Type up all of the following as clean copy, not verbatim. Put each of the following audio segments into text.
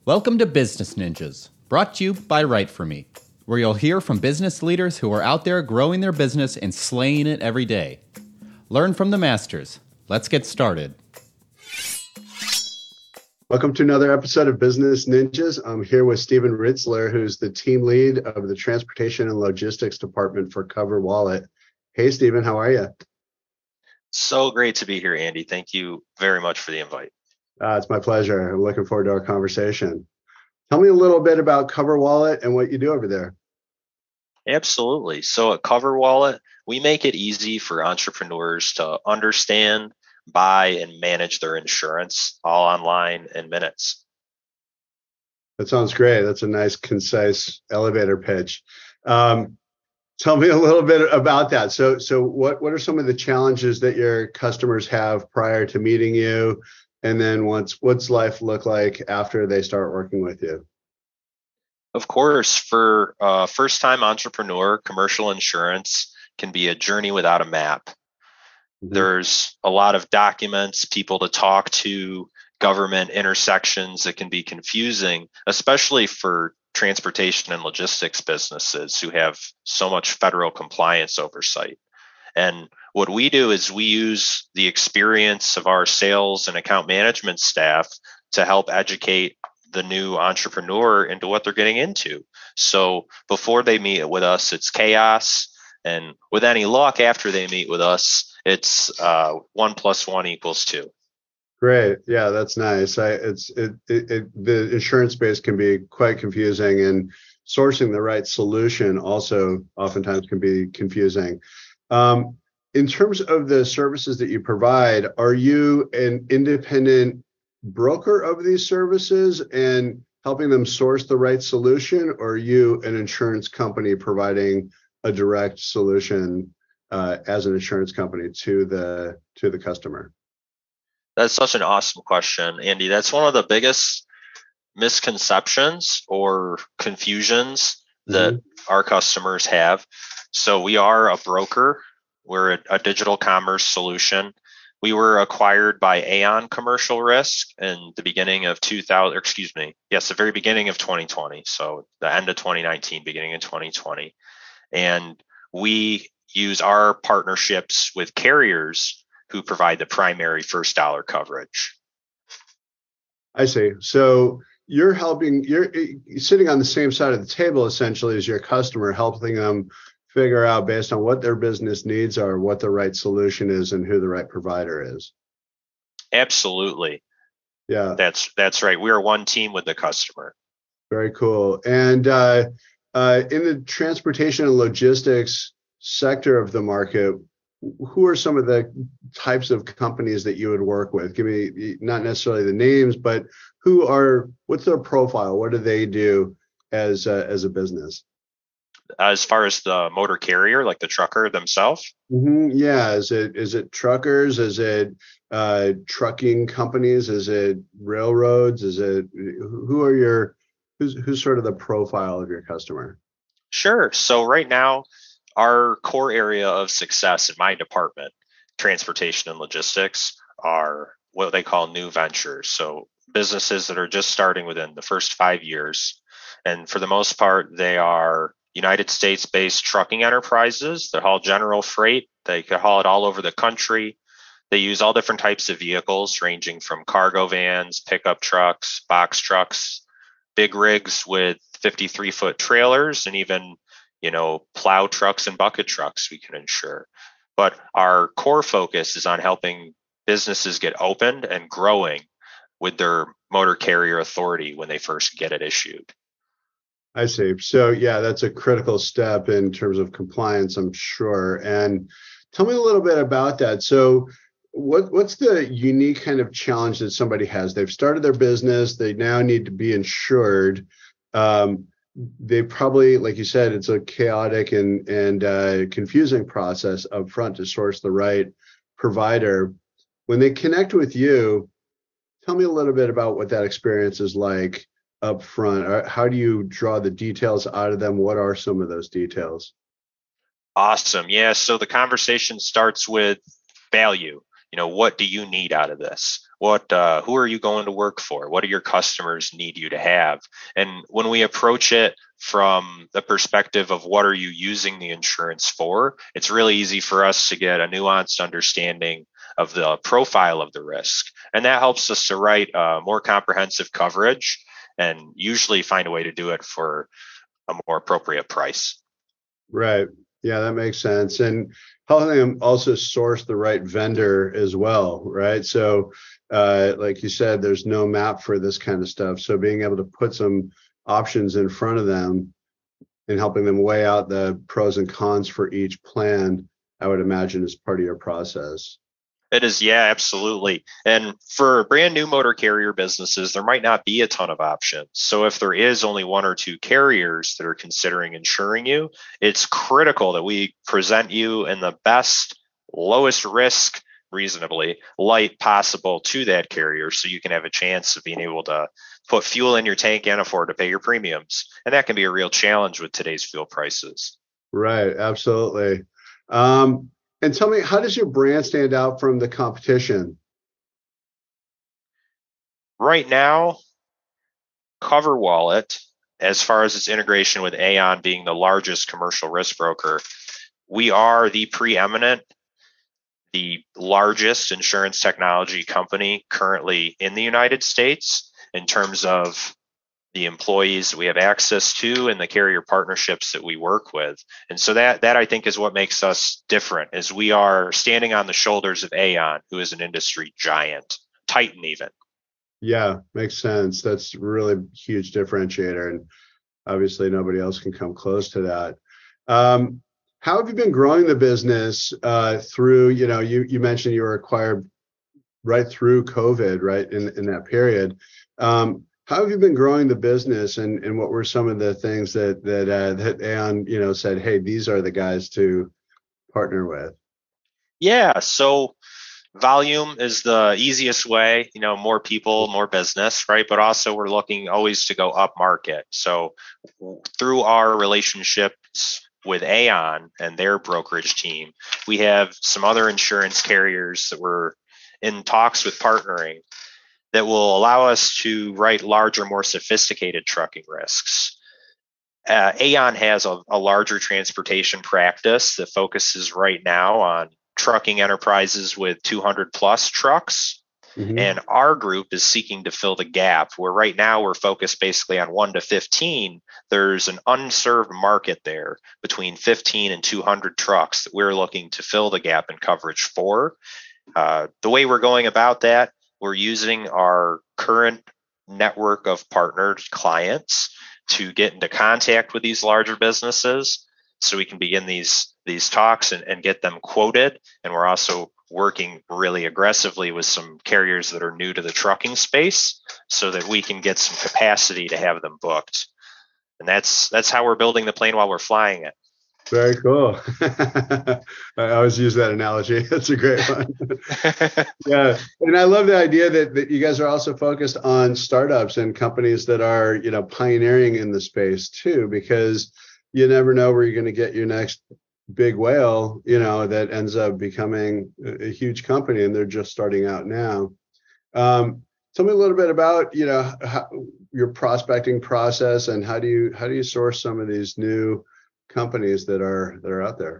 Welcome to Business Ninjas, brought to you by Write For Me, where you'll hear from business leaders who are out there growing their business and slaying it every day. Learn from the masters. Let's get started. Welcome to another episode of Business Ninjas. I'm here with Steven Ritzler, who's the team lead of the Transportation and Logistics Department for CoverWallet. Hey, Steven, how are you? So great to be here, Andy. Thank you very much for the invite. It's my pleasure. I'm looking forward to our conversation. Tell me a little bit about CoverWallet and what you do over there. Absolutely. So at CoverWallet, we make it easy for entrepreneurs to understand, buy, and manage their insurance all online in minutes. That sounds great. That's a nice, concise elevator pitch. Tell me a little bit about that. So what are some of the challenges that your customers have prior to meeting you? And then what's life look like after they start working with you? Of course, for a first-time entrepreneur, commercial insurance can be a journey without a map. Mm-hmm. There's a lot of documents, people to talk to, government intersections that can be confusing, especially for transportation and logistics businesses who have so much federal compliance oversight. And what we do is we use the experience of our sales and account management staff to help educate the new entrepreneur into what they're getting into. So before they meet with us, it's chaos. And with any luck, after they meet with us, it's 1 + 1 = 2. Great. Yeah, that's nice. The insurance space can be quite confusing, and sourcing the right solution also oftentimes can be confusing. In terms of the services that you provide, are you an independent broker of these services and helping them source the right solution, or are you an insurance company providing a direct solution as an insurance company to the customer? That's such an awesome question, Andy. That's one of the biggest misconceptions or confusions that our customers have. So we are a broker. We're a digital commerce solution. We were acquired by Aon Commercial Risk in the beginning of the very beginning of 2020. So the end of 2019, beginning of 2020. And we use our partnerships with carriers who provide the primary first dollar coverage. I see. So you're sitting on the same side of the table essentially as your customer, helping them figure out based on what their business needs are, what the right solution is and who the right provider is. Absolutely. Yeah. That's right. We are one team with the customer. Very cool. And in the transportation and logistics sector of the market, who are some of the types of companies that you would work with? Give me not necessarily the names, but what's their profile? What do they do as a business? As far as the motor carrier, like the trucker themselves? Mm-hmm. Yeah. Is it truckers? Is it trucking companies? Is it railroads? Who's sort of the profile of your customer? Sure. So right now, our core area of success in my department, transportation and logistics, are what they call new ventures. So businesses that are just starting within the first 5 years. And for the most part, they are United States-based trucking enterprises that haul general freight. They could haul it all over the country. They use all different types of vehicles, ranging from cargo vans, pickup trucks, box trucks, big rigs with 53-foot trailers, and even plow trucks and bucket trucks we can insure. But our core focus is on helping businesses get opened and growing with their motor carrier authority when they first get it issued. I see. So yeah, that's a critical step in terms of compliance, I'm sure. And tell me a little bit about that. So what's the unique kind of challenge that somebody has? They've started their business. They now need to be insured. They probably, like you said, it's a chaotic and confusing process up front to source the right provider. When they connect with you, tell me a little bit about what that experience is like up front. How do you draw the details out of them? What are some of those details? Awesome. Yeah. So the conversation starts with value. what do you need out of this? Who are you going to work for? What do your customers need you to have? And when we approach it from the perspective of what are you using the insurance for, it's really easy for us to get a nuanced understanding of the profile of the risk. And that helps us to write more comprehensive coverage and usually find a way to do it for a more appropriate price. Right. Yeah, that makes sense. And helping them also source the right vendor as well, right? So, like you said, there's no map for this kind of stuff. So being able to put some options in front of them and helping them weigh out the pros and cons for each plan, I would imagine is part of your process. It is, yeah, absolutely. And for brand new motor carrier businesses, there might not be a ton of options. So if there is only one or two carriers that are considering insuring you, it's critical that we present you in the best, lowest risk, reasonably light possible to that carrier so you can have a chance of being able to put fuel in your tank and afford to pay your premiums. And that can be a real challenge with today's fuel prices. Right, absolutely. And tell me, how does your brand stand out from the competition? Right now, CoverWallet, as far as its integration with Aon being the largest commercial risk broker, we are the preeminent, the largest insurance technology company currently in the United States in terms of the employees we have access to and the carrier partnerships that we work with. And so that I think is what makes us different, is we are standing on the shoulders of Aon, who is an industry giant, Titan even. Yeah, makes sense. That's really huge differentiator. And obviously nobody else can come close to that. How have you been growing the business through, you mentioned you were acquired right through COVID, right, in that period. How have you been growing the business, and what were some of the things that Aon, said, hey, these are the guys to partner with? Yeah, so volume is the easiest way, more people, more business, right? But also we're looking always to go up market. So through our relationships with Aon and their brokerage team, we have some other insurance carriers that we're in talks with partnering that will allow us to write larger, more sophisticated trucking risks. Aon has a larger transportation practice that focuses right now on trucking enterprises with 200 plus trucks. Mm-hmm. And our group is seeking to fill the gap where right now we're focused basically on 1 to 15. There's an unserved market there between 15 and 200 trucks that we're looking to fill the gap in coverage for. The way we're going about that, we're using our current network of partnered clients to get into contact with these larger businesses so we can begin these talks and get them quoted. And we're also working really aggressively with some carriers that are new to the trucking space so that we can get some capacity to have them booked. And that's how we're building the plane while we're flying it. Very cool. I always use that analogy. That's a great one. Yeah. And I love the idea that you guys are also focused on startups and companies that are, pioneering in the space too, because you never know where you're going to get your next big whale, that ends up becoming a huge company, and they're just starting out now. Tell me a little bit about, your prospecting process, and how do you source some of these new companies that are out there?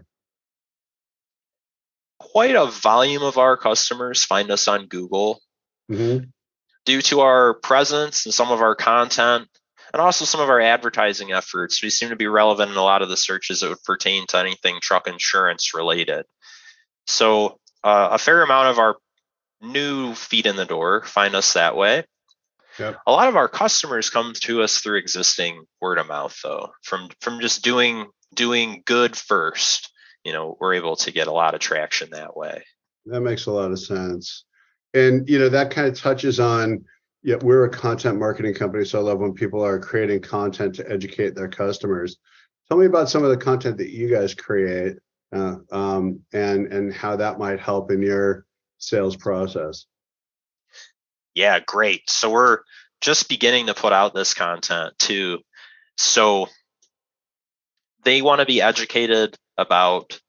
Quite a volume of our customers find us on Google. Mm-hmm. Due to our presence and some of our content, and also some of our advertising efforts, we seem to be relevant in a lot of the searches that would pertain to anything truck insurance related. So a fair amount of our new feet in the door find us that way. Yep. A lot of our customers come to us through existing word of mouth, though, from just doing good first. We're able to get a lot of traction that way. That makes a lot of sense. And, that kind of touches on, we're a content marketing company, so I love when people are creating content to educate their customers. Tell me about some of the content that you guys create and how that might help in your sales process. Yeah, great. So we're just beginning to put out this content too. So they want to be educated about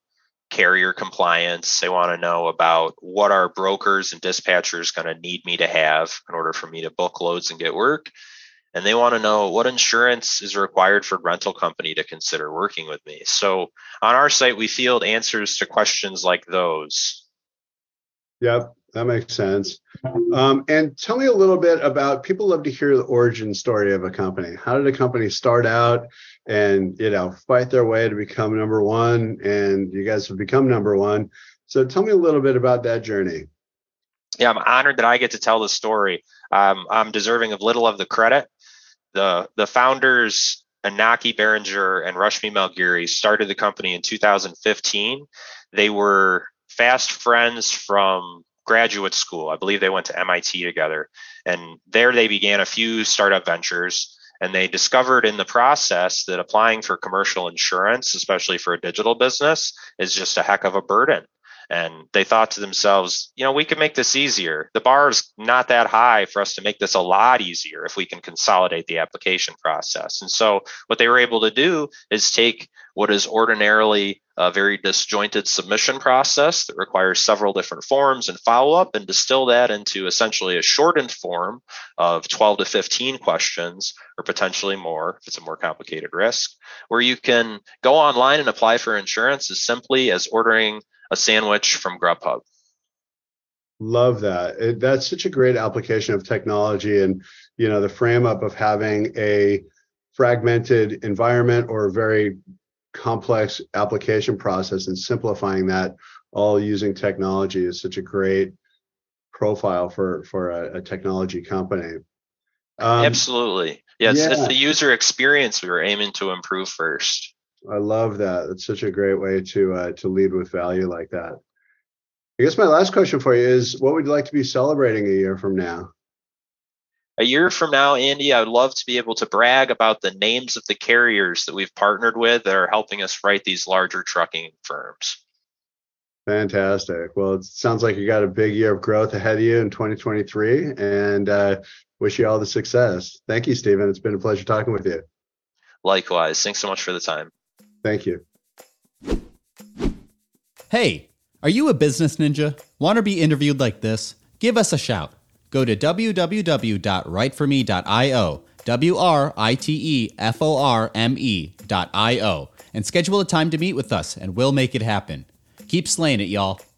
carrier compliance. They want to know about what are brokers and dispatchers going to need me to have in order for me to book loads and get work. And they want to know what insurance is required for a rental company to consider working with me. So on our site, we field answers to questions like those. Yep, that makes sense. And tell me a little bit about, people love to hear the origin story of a company. How did a company start out and, fight their way to become number one? And you guys have become number one. So tell me a little bit about that journey. Yeah, I'm honored that I get to tell the story. I'm deserving of little of the credit. The founders, Anaki Berenger and Rashmi Malgiri, started the company in 2015. They were fast friends from graduate school. I believe they went to MIT together. And there they began a few startup ventures. And they discovered in the process that applying for commercial insurance, especially for a digital business, is just a heck of a burden. And they thought to themselves, we could make this easier. The bar is not that high for us to make this a lot easier if we can consolidate the application process. And so what they were able to do is take what is ordinarily a very disjointed submission process that requires several different forms and follow-up, and distill that into essentially a shortened form of 12 to 15 questions, or potentially more if it's a more complicated risk, where you can go online and apply for insurance as simply as ordering a sandwich from Grubhub. Love that. That's such a great application of technology, and the frame up of having a fragmented environment or a very complex application process and simplifying that all using technology is such a great profile for a technology company. Absolutely. Yes, yeah. It's the user experience we were aiming to improve first. I love that. That's such a great way to lead with value like that. I guess my last question for you is, what would you like to be celebrating a year from now? A year from now, Andy, I would love to be able to brag about the names of the carriers that we've partnered with that are helping us write these larger trucking firms. Fantastic. Well, it sounds like you got a big year of growth ahead of you in 2023, and wish you all the success. Thank you, Stephen. It's been a pleasure talking with you. Likewise. Thanks so much for the time. Thank you. Hey, are you a business ninja? Want to be interviewed like this? Give us a shout. Go to www.writeforme.io, WRITEFORME.io, and schedule a time to meet with us, and we'll make it happen. Keep slaying it, y'all.